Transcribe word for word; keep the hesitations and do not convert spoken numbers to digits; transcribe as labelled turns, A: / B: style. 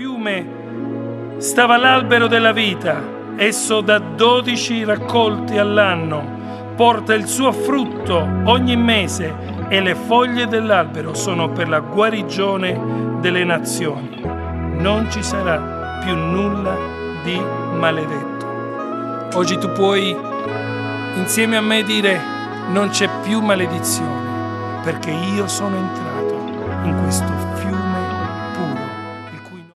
A: fiume stava l'albero della vita. Esso dà dodici raccolti all'anno, porta il suo frutto ogni mese e le foglie dell'albero sono per la guarigione delle nazioni. Non ci sarà più nulla di maledetto. Oggi tu puoi insieme a me dire: non c'è più maledizione, perché io sono entrato in questo